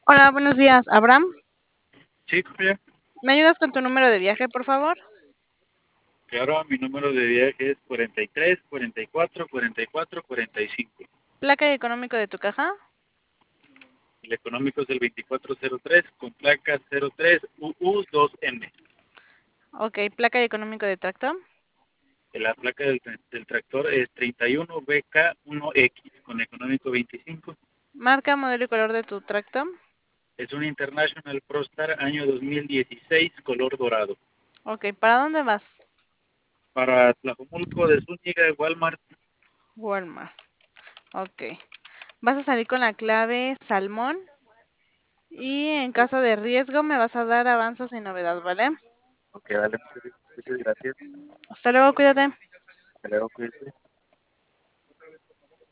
Hola, buenos días, Abraham. Sí, Julia, ¿Me ayudas con tu número de viaje, por favor? claro, mi número de viaje es 43 44 44 45. Placa y económico de tu caja. El económico es el 2403 con placa 03UU2M. Ok, placa y económico de tractor. La placa del tractor es 31BK1X con económico 25. Marca, modelo y color de tu tractor. Es un International ProStar año 2016 color dorado. Ok, ¿para dónde vas? Para Tlajomulco de Zúñiga, Walmart. Walmart. Ok. Vas a salir con la clave salmón y en Ok, caso de riesgo me vas a dar avanzos y novedad, ¿vale? ok, dale, muchas gracias. Hasta luego, cuídate. Hasta luego, cuídate.